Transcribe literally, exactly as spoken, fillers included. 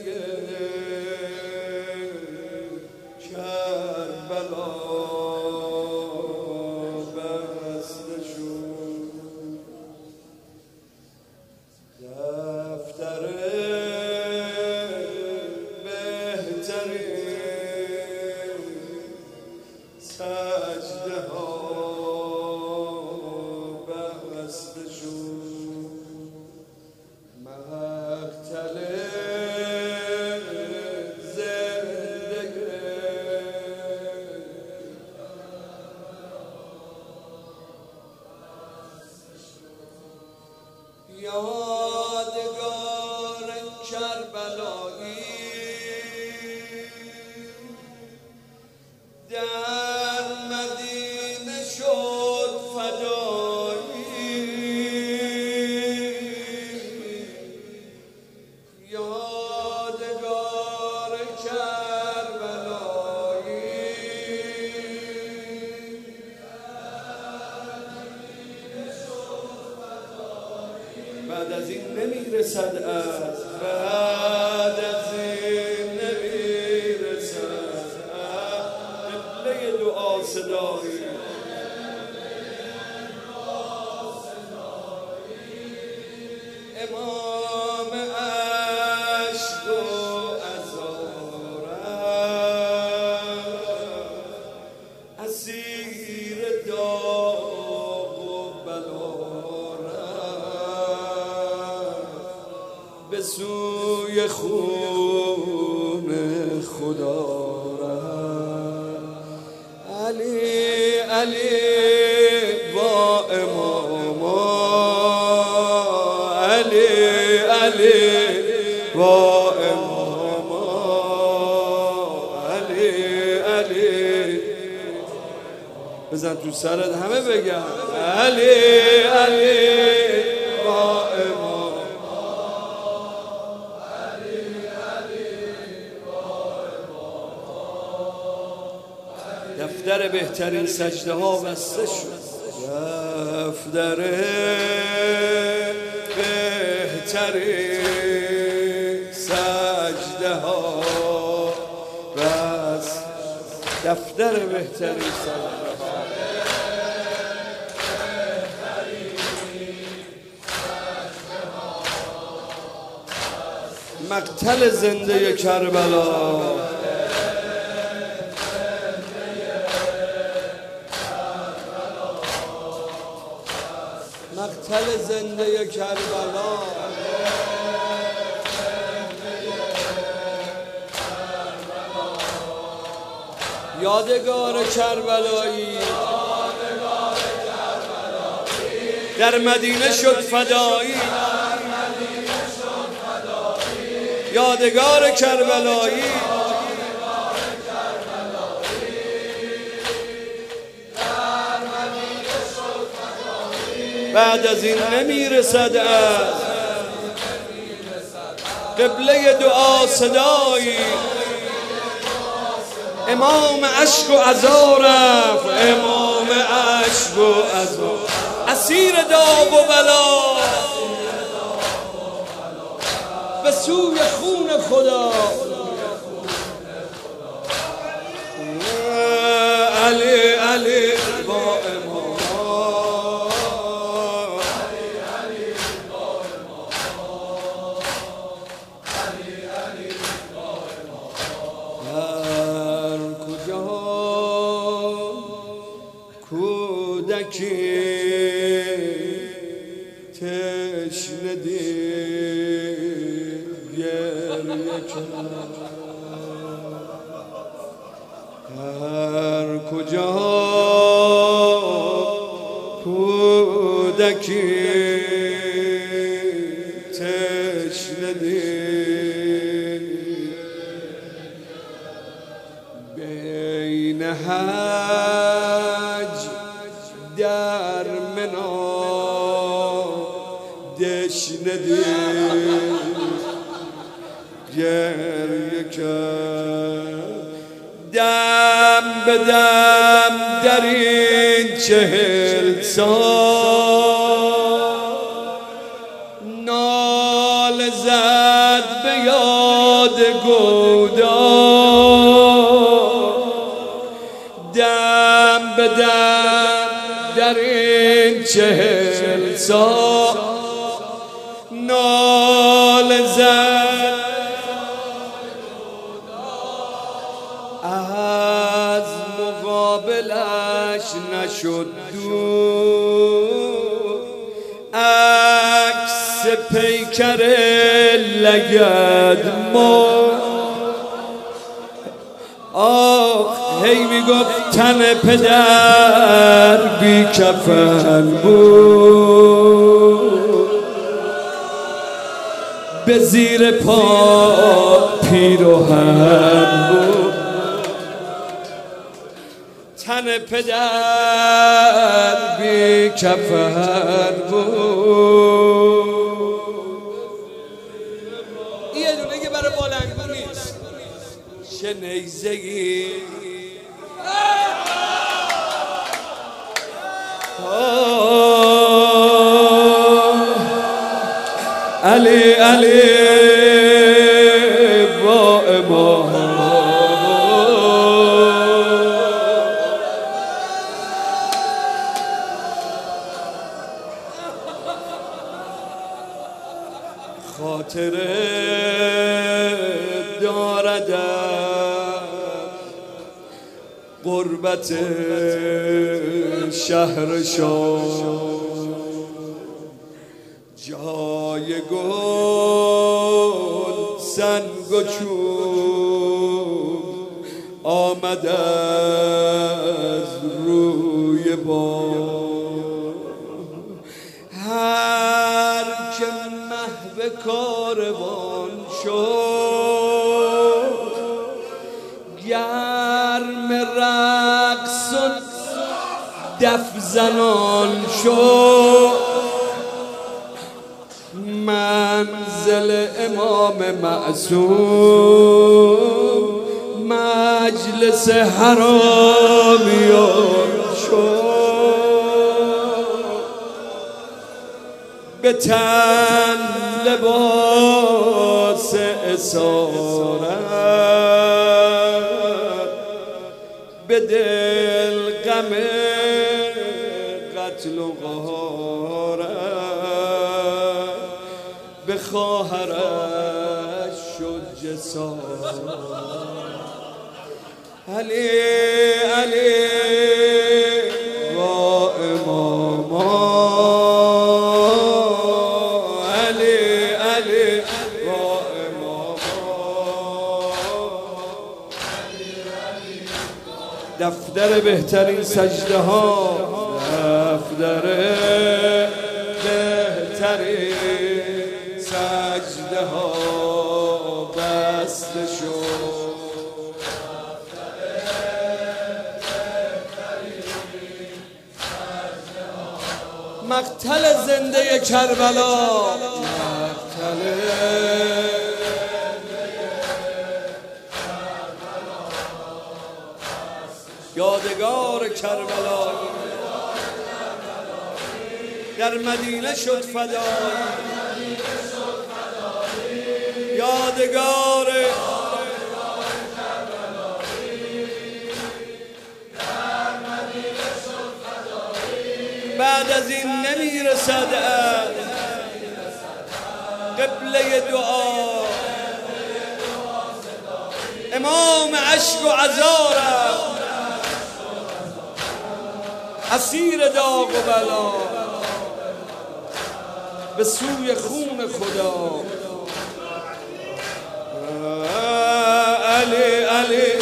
کربلا بسته شد، دفتر بهترین سجده ها بسته شد، مقتل یادگار کربلایی در مدینه شد فدایی، یادگار کربلایی بعد از این نمیرسد از بعد از این نمیرسد قبله دعا صدایی، امام عشق و عزارم اسیر داغ و بلارم به سوی خون خدا رفت، علی علی با اماما، علی علی با اماما، علی علی بزن تو سرت همه بگم علی علی با اماما، دفتر بهترین سجده ها بسته شد، دفتر بهترین سجده ها بس، دفتر بهترین سجده مقتل زنده کربلا، مقتل زنده کربلا، یادگار کربلایی در مدینه شد فدایی، یادگار کربلایی بعد از این نمیرسد از قبله دعا صدایی، امام عشق و عزا رفت، امام عشق و عزا اسیر داغ و بلا به سوی خون خدا، علی علی با امام، کودکی تشنه دید گریه کرد، هر کجا کودکی تشنه دید بین حج در منا دشنه دید گریه کرد، دم به دم در این چهل سال نال زد به یاد گودا دم به دم در این چهل سال نال زد از مقابلش نشد دور عکس پیکر لگد ما آخ هی میگفت تن پدر بی کفن بود به زیر پا پیراهن بود تن پدر بی کفن بود. این یه دونه که برای بالنگو نیست چه نیزگی علی علی با امام خاطره داردم غربت شهر شام جای گل سنگ و چوب آمد از روی بام هر که محو کاروان شد گرم رقص و دف زنان شد منزل امام معصوم مجلس حرامیان شد به تن لباس اسارت به دل غم قتل و غارت به خواهرش شد جسارت علی علی با اماما علی علی با اماما دفتر بهترین سجده ها دفتر بهترین سجده ها بسته شد مقتل زنده کربلا مقتل یادگار کربلا در مدینه شد فدایی یادگار بعد از این نمیرسد قبله دعا امام عشق و عزارم اسیر داغ و بلا به سوی خون خدا علی علی